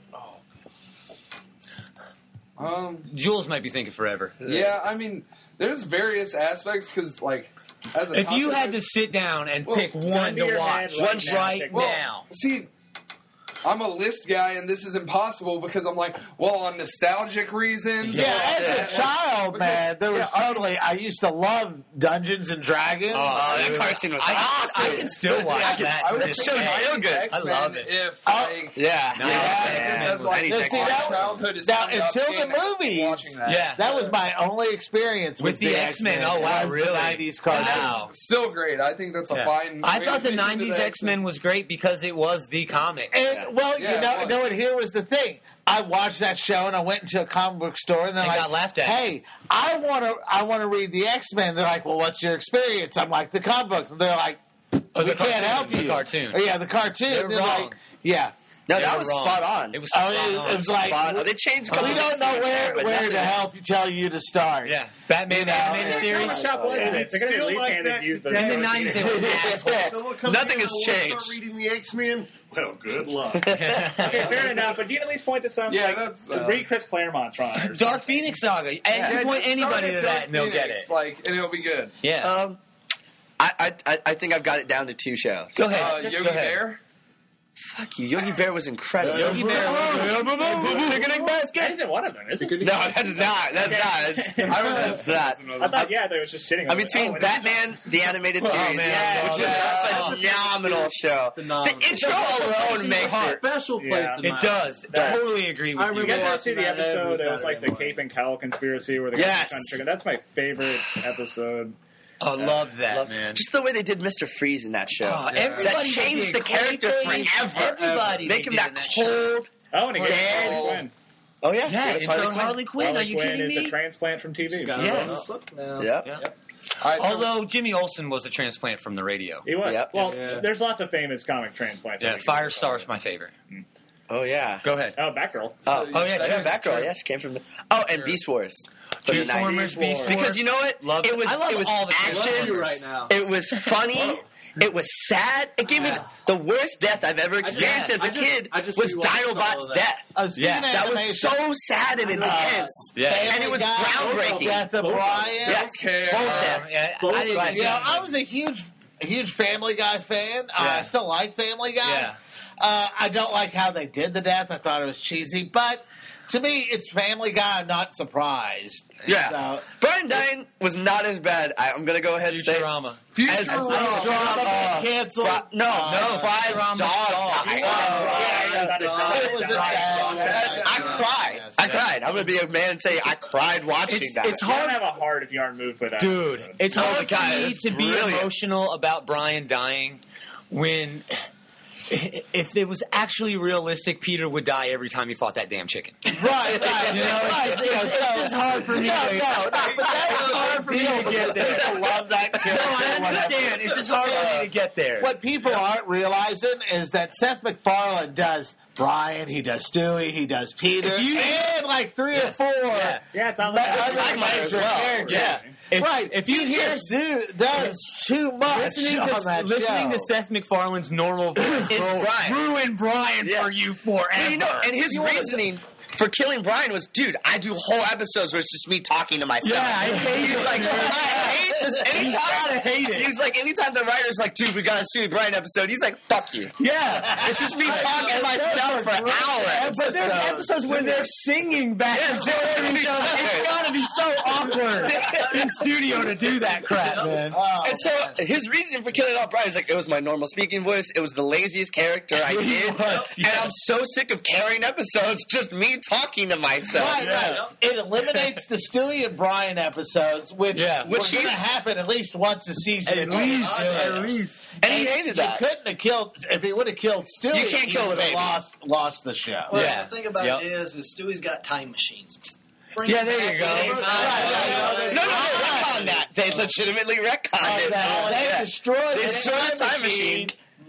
Um. Jules might be thinking forever. Yeah. I mean, there's various aspects because, like, as a If you topic, had to sit down and Well, pick one to to your watch head right now, right pick now, one. see, I'm a list guy, and this is impossible because I'm like, well, on nostalgic reasons. Yeah, or- as a child, man, there was Yeah, I- totally. I used to love Dungeons and Dragons. Oh, that cartoon was I, awesome. I can still watch I, that. I to would this say show's day. still good. I love it. If Oh, like, yeah, No, yeah, X-Men yeah. was like- I need Now, to see, check that that was- childhood is Now, summed up until the in movies, watching that. Yeah. that was my only experience with, With the X-Men. Oh, wow, was the really? nineties cartoon. Wow. Still great. I think that's a Yeah. fine. I way thought to the get into nineties the X-Men was great because it was the comic. And well, Yeah, you know, it was. know, and here was the thing. I watched that show and I went into a comic book store and they're And like, got laughed at. "Hey, I want to, I want to read the X Men." They're like, "Well, what's your experience?" I'm like, "The comic book." And they're like, Oh, "We the can't cartoon, help the you." cartoon. Oh, yeah, the cartoon. They're And they're wrong. like, yeah. No, They that were was wrong. spot on. It was Oh, spot it, on. it was like, Spot on. They changed. a couple we don't things know here and where there, but where to nothing- help you, tell you to start. Yeah, Batman You know, animated yeah. series. Comic shop was And it? it's They're going to still at least like hand that use the In the today. nineties, they were assholes. Someone comes Nothing in, has I wanna changed. Start reading the X Men. Well, good luck. Okay, fair enough, but you can at least point to some. Yeah, like, that's, uh, read Chris Claremont's run. or Dark something. Phoenix Saga. And Yeah, you point just anybody start to at that and they'll Dark get Phoenix, it. Like, and it'll be good. Yeah. Um, I, I I think I've got it down to two shows. Go ahead. Uh, Just Yogi go ahead. Bear. Fuck you, Yogi Bear was incredible. Yogi Bear. Picnic That basket. isn't one of them, is it? No, that's not. That's not. That's, I don't know. that's not. I thought, yeah, they was just sitting. Uh, on it. between Oh, it is. Batman, the animated series, Oh, man. which is Yeah. a phenomenal show. Phenomenal. The intro alone makes it. Special place Yeah. in It my does. That- Totally agree I with you. You remember guys ever watching see the that episode? every It was like the Saturday Cape and Cowl conspiracy where the Yes. guy chicken. That's my favorite episode. Oh, love that, Love- man. Just the way they did Mister Freeze in that show. Oh, Yeah. everybody That they changed did. the character Clay Face, forever. Everybody Make they him did that in show. cold. Oh, and again, Dead. Harley Quinn. Oh yeah, Yeah, Yes, it's Harley on Quinn. Harley Quinn. Harley Are you Quinn kidding is me? a transplant from T V. Got Yes. it on the book now. Yep. Yeah. I don't- Although Jimmy Olsen was a transplant from the radio. He was. Yep. Well, Yeah. there's lots of famous comic transplants. Yeah, Firestar's my favorite. Oh yeah. Go ahead. Oh, Batgirl. Oh, oh yeah, Sure, she went Batgirl. sure. Yeah, she came from the. Oh, and Beast Wars. From the Transformers, nineties. Beast Wars. Because you know what? Love it was. I love it was all the action. I love you right now. It was funny. It was sad. It gave me the worst death I've ever experienced yeah, as a I just- kid. I just was rewatched all Dinobot's of that. death. Uh, speaking Yeah, of That was animation, so sad and intense. Yeah. And it was Family Guy, groundbreaking. Death of Brian. Yes. Okay, Both uh, deaths. Yeah, Both I didn't of like You know, that. I was a huge, a huge Family Guy fan. Uh, Yeah. I still like Family Guy. Yeah. Uh, I don't like how they did the death. I thought it was cheesy, but to me, it's Family Guy. I'm not surprised. Yeah. So, Brian dying was not as bad. I, I'm going to go ahead and say. Futurama. As, Futurama. uh, canceled. Fri- no, Uh, no, Fry's Futurama's dog. dog. died. Yeah, It was a sad. I cried. Yes. I cried. I'm going to be a man and say I cried watching It's- that. it's You hard- don't have a heart if you aren't moved by that. Dude, episode. it's Oh, hard the guy for me is to be brilliant. emotional about Brian dying when, if it was actually realistic, Peter would die every time he fought that damn chicken. Right, right. You know, it's right. just- it's- it's just hard for me No, to- no, no, but that's hard for me to get there. People love that character. No, I understand. It's just hard for me to get there. What people aren't realizing is that Seth MacFarlane does Brian, he does Stewie, he does Peter, If you- and like three or four. Yeah. Yeah, it sounds But like other I might as major well. characters. Yeah. If, Right. if you He hear just do, does too much listening on to that listening show. to Seth MacFarlane's normal voice It's will Brian. ruin Brian Yeah. for you forever. Well, you know, and his reasoning for killing Brian was, dude, I do whole episodes where it's just me talking to myself. Yeah, I hate He's it. like, I hate this. Anytime, You gotta hate it. He's like, anytime the writer's like, dude, we got a Stewie Brian episode, he's like, fuck you. Yeah. It's just me talking to myself for hours. But there's episodes where they're singing back and Yeah, forth. so It's gotta- It's gotta be so awkward in studio to do that crap, man. Oh, And so his reasoning for killing off Brian is like, it was my normal speaking voice. It was the laziest character I He did. was, yeah. And I'm so sick of carrying episodes, just me talking to myself. Right, right. It eliminates the Stewie and Brian episodes, which Yeah. which Which going to he's- happen at least once a season. At least, Yeah. at least. And he hated that. You couldn't have killed if he would have killed Stewie. You can't he kill a would have baby. lost lost the show. Well, Yeah. the thing about Yep. it is, is Stewie's got time machines. Bring Yeah, it there back you go. anytime. Right, right, No, no, no, retcon that. They legitimately retconned it. That they Yeah. destroyed They the destroyed the time machine.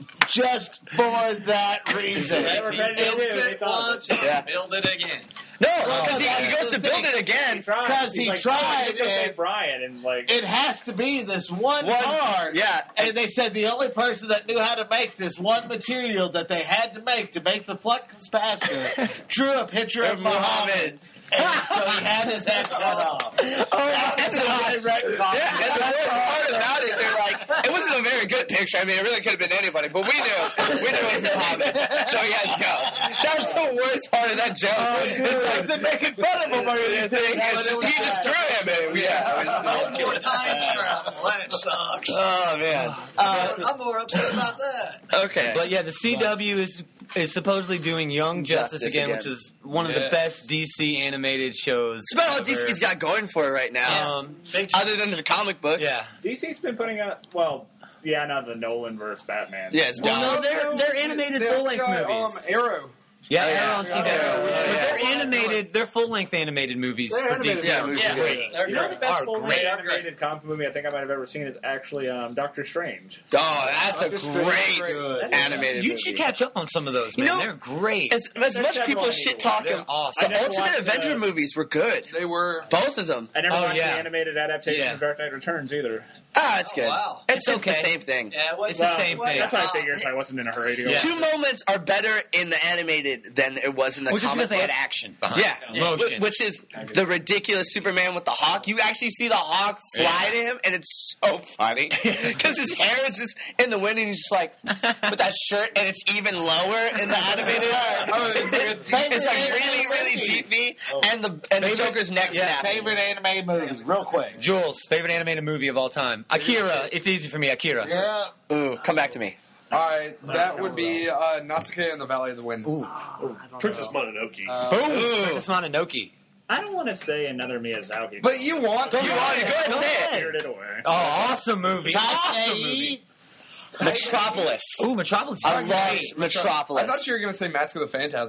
just for that reason. They were He ready to built do it. They it thought once, of he Yeah. build it again. No, Well, because he, he that's goes the to build thing. it again. tried. Because He's he like, tried, "Oh, he's gonna and- save Brian," and like It has to be this one, One- part. yeah. And they said the only person that knew how to make this one material that they had to make to make the flux capacitor drew a picture of Of Muhammad. Muhammad. And so he had his head cut off. Oh, That's how I reckon. Yeah, and the worst part about it, they're like, it wasn't a very good picture. I mean, it really could have been anybody, but we knew. We knew it was Muhammad. So he had to go. That's the worst part of that joke. It's like, making fun of him or anything. It's just, he just threw him in. Yeah. it was- One more time travel. That sucks. Oh, man. I'm more upset about that. Okay. But yeah, the C W is is supposedly doing Young Justice, Justice again, again. which is one of the Yes. best D C animated shows. It's about all ever. D C's got going for it right now. Um, Big Other than the comic book. yeah. D C's been putting out. Well, yeah, not the Nolan versus Batman. Yeah, it's Well, dumb. no, they're they're animated They've full length got, movies. Um, Arrow. yeah, yeah. they're on C W. Yeah, yeah, But yeah. they're animated. They're full length animated movies They're for animated D C. Yeah, movies Yeah, are great. they're You know the great. best Are full great. animated comic movie I think I might have ever seen is actually um, Doctor Strange. Oh, that's a Doctor Strange great is good. animated You movie. should catch up on some of those, You man. know, they're great. As, as They're much several people I need shit to watch. talking, They're awesome. I the never Ultimate watched, Avenger uh, movies were good. They were. Both of them. I never Oh, watched yeah. the animated adaptation Yeah. of Dark Knight Returns either. Ah, it's good. wow. It's, It's just the okay. same thing. Yeah, well, It's the Well, same well, thing. That's what I uh, figured. So I wasn't in a hurry to go. Yeah. Two moments are better in the animated than it was in the Which is comic because they had book. action behind Yeah, it. Motion. Wh- which is the ridiculous Superman with the hawk. You actually see the hawk fly to him, and it's so funny because his hair is just in the wind, and he's just like with that shirt, and it's even lower in the animated. Oh, it's like a deep- It's like really, really deep, and the and the Joker's neck Yeah, snapping. favorite anime movie, real quick. Jules, favorite animated movie of all time. Akira. It's easy for me. Akira. Yeah. Ooh, come back to me. All right, that would be uh, Nausicaa and the Valley of the Wind. Ooh. Princess Mononoke. Boom. Princess Mononoke. I don't want to say another Miyazaki. But you want to. You want to go ahead and say it. Spirited Away. Oh, awesome movie. Awesome movie. Metropolis. Ooh, Metropolis. I is love great. Metropolis. I thought you were going to say Mask of the Phantasm.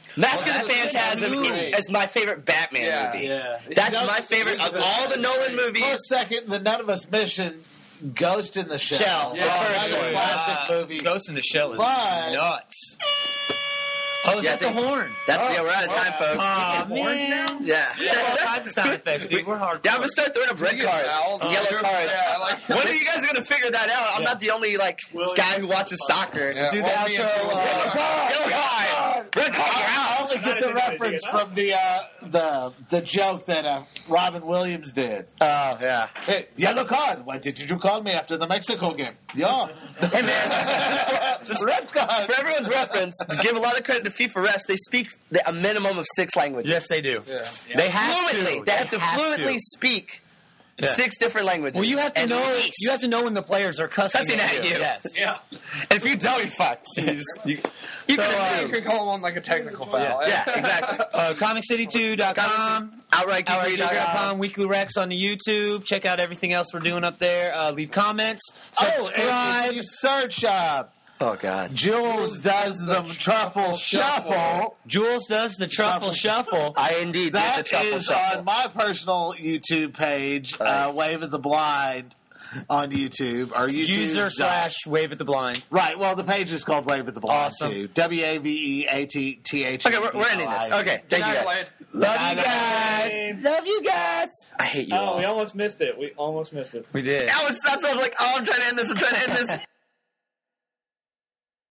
Mask Well, of the that's Phantasm great. is my favorite Batman Yeah. movie. Yeah. That's Ghost- my favorite of all the Nolan For a movies. second, that none of us mentioned Ghost in the Shell. Shell. Oh, Yeah. that's a Personally. classic movie. Ghost in the Shell is But- nuts. Oh, is Yeah, that the they- horn? That's yeah, we're out of time, folks. Aw, man. Yeah. All kinds of sound effects, dude. We're hardcore. Yeah, I'm gonna start throwing up red You get cards, fouls, yellow yeah, cards. yeah, I like- When are you guys gonna figure that out? I'm not the only like guy who watches soccer. Yeah, Do the well, me and outro. you- Uh, yellow card. Red card. You're I out. only Not get as the good as you reference get from the uh, the the joke that uh, Robin Williams did. Oh yeah. Hey, yellow card. Why did you call me after the Mexico game? Yeah. Hey man, Just red card. for everyone's reference, to give a lot of credit to FIFA refs. They speak a minimum of six languages. Yes, they do. Yeah. They have Fluently, to. they have to have fluently to. speak Yeah. six different languages. Well, you have to At know. least. You have to know when the players are cussing, Cussing at you. Yes. Yeah. And if you don't, you're fucked. You, just, you, you So, can uh, You assume. could call him on like a technical foul. Yeah, exactly. Uh, comic city two dot com. Outright Geek outright Read geek dot dot com. com, Weekly Rex on the YouTube. Check out everything else we're doing up there. Uh, leave comments. Oh, and Subscribe. if you search uh, Oh god. Jules does the truffle shuffle. Jules does the truffle shuffle. I indeed did the That truffle is shuffle. on my personal YouTube page, Right. uh, Wave of the Blind on YouTube. Or YouTube User slash wave at the blind. Right, well, the page is called Wave of the Blind, Awesome. too. W A V E A T T H. Okay, we're, we're ending this. Okay, thank you guys. Love you guys. Love you guys. I hate you Oh, all. we almost missed it. We almost missed it. We did. That was, that's what I was like, oh, I'm trying to end this, I'm trying to end this.